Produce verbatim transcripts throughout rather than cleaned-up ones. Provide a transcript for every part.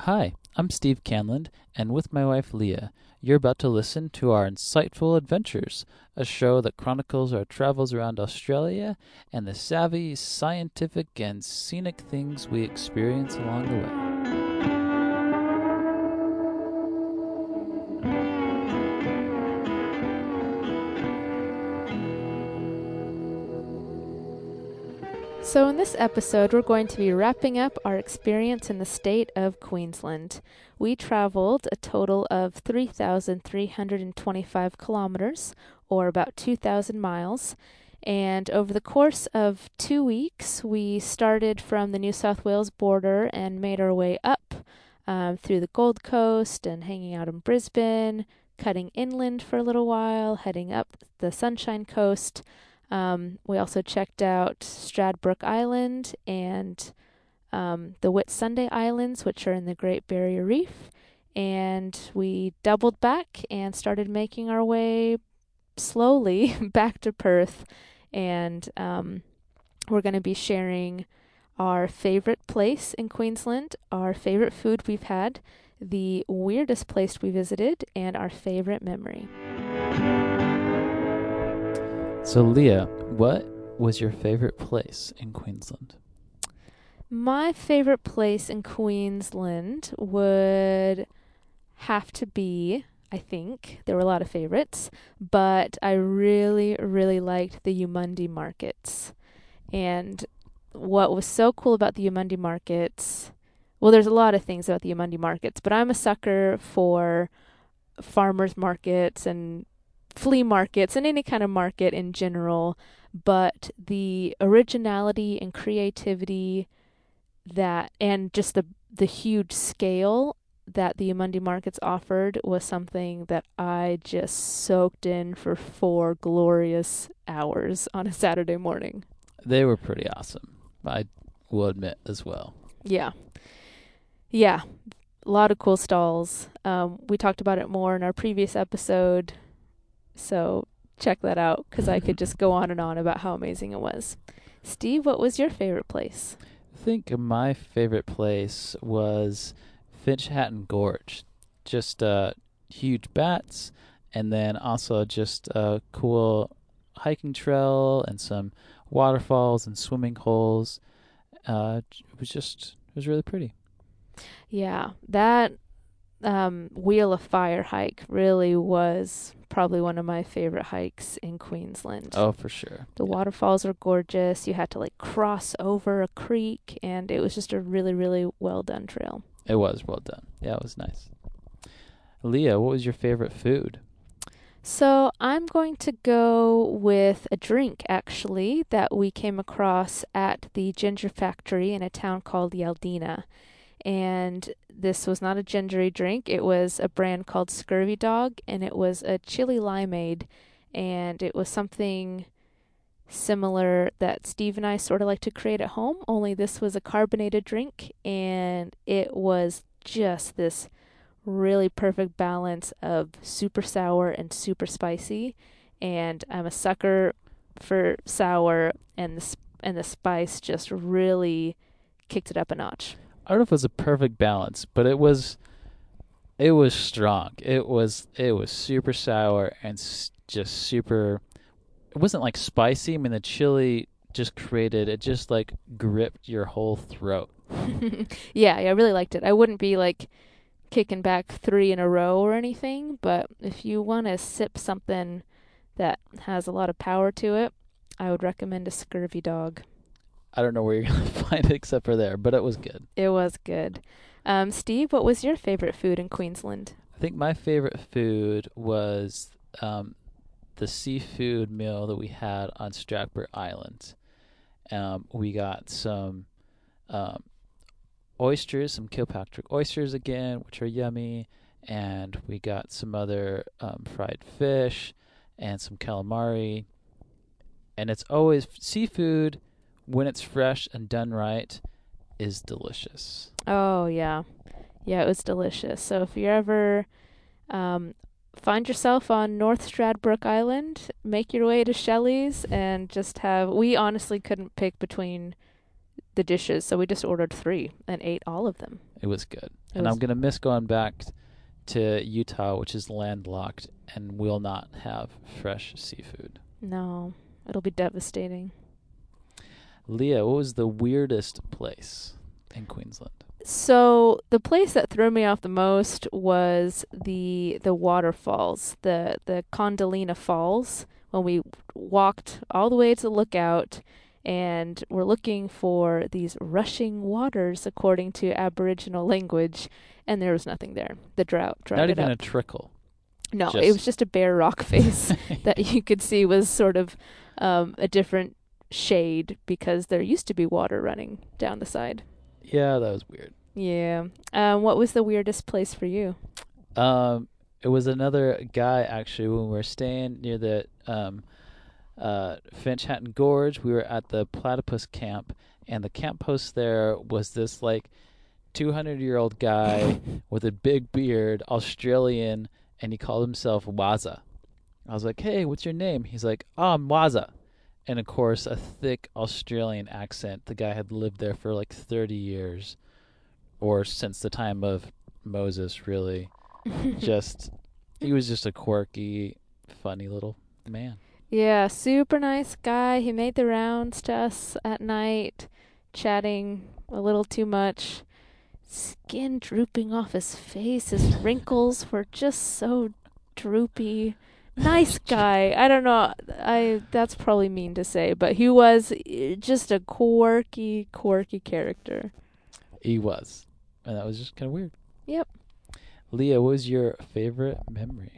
Hi, I'm Steve Canland, and with my wife Leah, you're about to listen to our Insightful Adventures, a show that chronicles our travels around Australia and the savvy, scientific, and scenic things we experience along the way. So, in this episode, we're going to be wrapping up our experience in the state of Queensland. We traveled a total of three thousand three hundred twenty-five kilometers, or about two thousand miles. And over the course of two weeks, we started from the New South Wales border and made our way up um, through the Gold Coast and hanging out in Brisbane, cutting inland for a little while, heading up the Sunshine Coast. Um, we also checked out Stradbroke Island and um, the Whitsunday Islands, which are in the Great Barrier Reef. And we doubled back and started making our way slowly back to Perth. And um, we're going to be sharing our favorite place in Queensland, our favorite food we've had, the weirdest place we visited, and our favorite memory. So, Leah, what was your favorite place in Queensland? My favorite place in Queensland would have to be, I think, there were a lot of favorites, but I really, really liked the Eumundi markets. And what was so cool about the Eumundi markets, well, there's a lot of things about the Eumundi markets, but I'm a sucker for farmers markets and flea markets and any kind of market in general, but the originality and creativity that and just the the huge scale that the Eumundi markets offered was something that I just soaked in for four glorious hours on a Saturday morning. They were pretty awesome, I will admit as well. Yeah. Yeah. A lot of cool stalls. Um, we talked about it more in our previous episode, so check that out because I could just go on and on about how amazing it was. Steve, what was your favorite place? I think my favorite place was Finch Hatton Gorge. Just uh, huge bats, and then also just a cool hiking trail and some waterfalls and swimming holes. Uh, it was just, it was really pretty. Yeah, that um, Wheel of Fire hike really was probably one of my favorite hikes in Queensland. Oh, for sure. The Yeah. waterfalls are gorgeous. You had to like cross over a creek, and it was just a really, really well done trail. It was well done. Yeah, it was nice. Leah, what was your favorite food? So I'm going to go with a drink actually that we came across at the ginger factory in a town called Yaldina. And this was not a gingery drink. It was a brand called Scurvy Dog, and it was a chili limeade, and it was something similar that Steve and I sort of like to create at home, only this was a carbonated drink, and it was just this really perfect balance of super sour and super spicy. And I'm a sucker for sour, and the, sp- and the spice just really kicked it up a notch. I don't know if it was a perfect balance, but it was it was strong. It was it was super sour and s- just super. It wasn't like spicy. I mean, the chili just created it. Just like gripped your whole throat. yeah, yeah, I really liked it. I wouldn't be like kicking back three in a row or anything, but if you want to sip something that has a lot of power to it, I would recommend a Scurvy Dog. I don't know where you're gonna find it except for there, but it was good. It was good. Um, Steve, what was your favorite food in Queensland? I think my favorite food was um, the seafood meal that we had on Stradbroke Island. Um, we got some um, oysters, some Kilpatrick oysters again, which are yummy, and we got some other um, fried fish and some calamari. And it's always seafood when it's fresh and done right is delicious. Oh, yeah. Yeah, it was delicious. So if you're ever um, find yourself on North Stradbroke Island, make your way to Shelley's and just have. We honestly couldn't pick between the dishes, so we just ordered three and ate all of them. It was good. It and was- I'm going to miss going back to Utah, which is landlocked and will not have fresh seafood. No, it'll be devastating. Leah, what was the weirdest place in Queensland? So the place that threw me off the most was the the waterfalls, the the Condalina Falls. When we walked all the way to the lookout, and we're looking for these rushing waters according to Aboriginal language, and there was nothing there. The drought dried Not it even up. a trickle. No, just- it was just a bare rock face that you could see was sort of um, a different shade because there used to be water running down the side. Yeah, that was weird. Yeah. Um, what was the weirdest place for you? Um, it was another guy actually when we were staying near the um, uh, Finch Hatton Gorge. We were at the platypus camp, and the camp post there was this like two hundred year old guy with a big beard, Australian, and he called himself Waza. I was like, "Hey, what's your name?" He's like, "Oh, I'm Waza," and of course, a thick Australian accent. The guy had lived there for like thirty years, or since the time of Moses, really. Just he was just a quirky, funny little man. Yeah, super nice guy. He made the rounds to us at night, chatting a little too much. Skin drooping off his face. His wrinkles were just so droopy. Nice guy. I don't know. I that's probably mean to say, but he was eh, just a quirky, quirky character. He was, and that was just kind of weird. Yep. Leah, what was your favorite memory?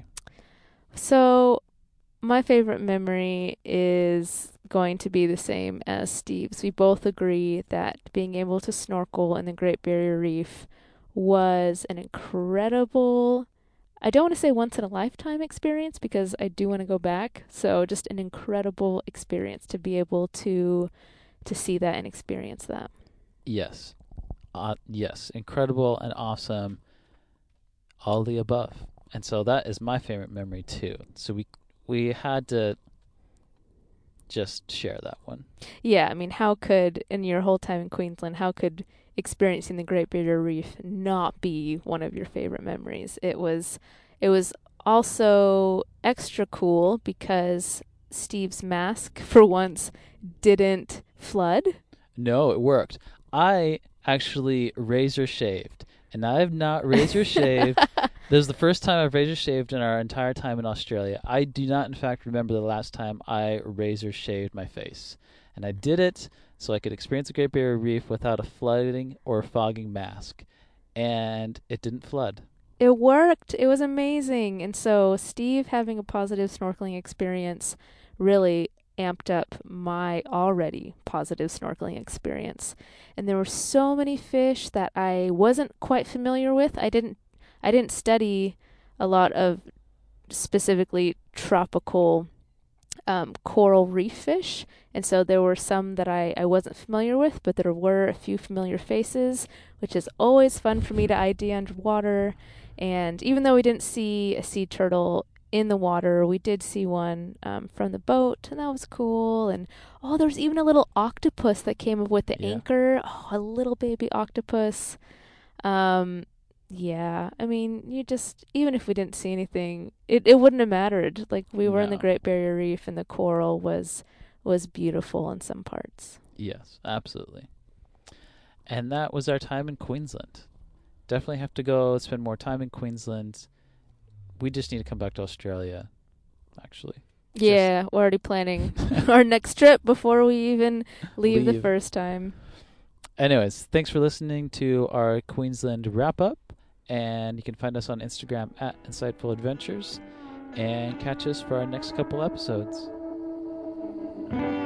So, my favorite memory is going to be the same as Steve's. We both agree that being able to snorkel in the Great Barrier Reef was an incredible, I don't want to say once in a lifetime experience because I do want to go back. So, just an incredible experience to be able to to see that and experience that. Yes, uh, yes, incredible and awesome. All the above, and so that is my favorite memory too. So we we had to just share that one. Yeah, I mean, how could, in your whole time in Queensland, how could experiencing the Great Barrier Reef not be one of your favorite memories? It was, it was also extra cool because Steve's mask, for once, didn't flood. No, it worked. I actually razor shaved, and I have not razor shaved. This is the first time I've razor shaved in our entire time in Australia. I do not, in fact, remember the last time I razor shaved my face. And I did it so I could experience the Great Barrier Reef without a flooding or fogging mask. And it didn't flood. It worked. It was amazing. And so Steve having a positive snorkeling experience really amped up my already positive snorkeling experience. And there were so many fish that I wasn't quite familiar with. I didn't I didn't study a lot of specifically tropical um, coral reef fish. And so there were some that I, I wasn't familiar with, but there were a few familiar faces, which is always fun for me to I D underwater. And even though we didn't see a sea turtle in the water, we did see one um, from the boat, and that was cool. And oh, there was even a little octopus that came up with the Yeah. anchor. Oh, a little baby octopus. Um, yeah, I mean, you just, even if we didn't see anything, it, it wouldn't have mattered. Like, we were in the No. Great Barrier Reef, and the coral was was beautiful in some parts. Yes, absolutely. And that was our time in Queensland. Definitely have to go spend more time in Queensland. We just need to come back to Australia, actually. Yeah, we're already planning our next trip before we even leave, the Leave. first time. Anyways, thanks for listening to our Queensland wrap-up. And you can find us on Instagram at Insightful Adventures. And catch us for our next couple episodes.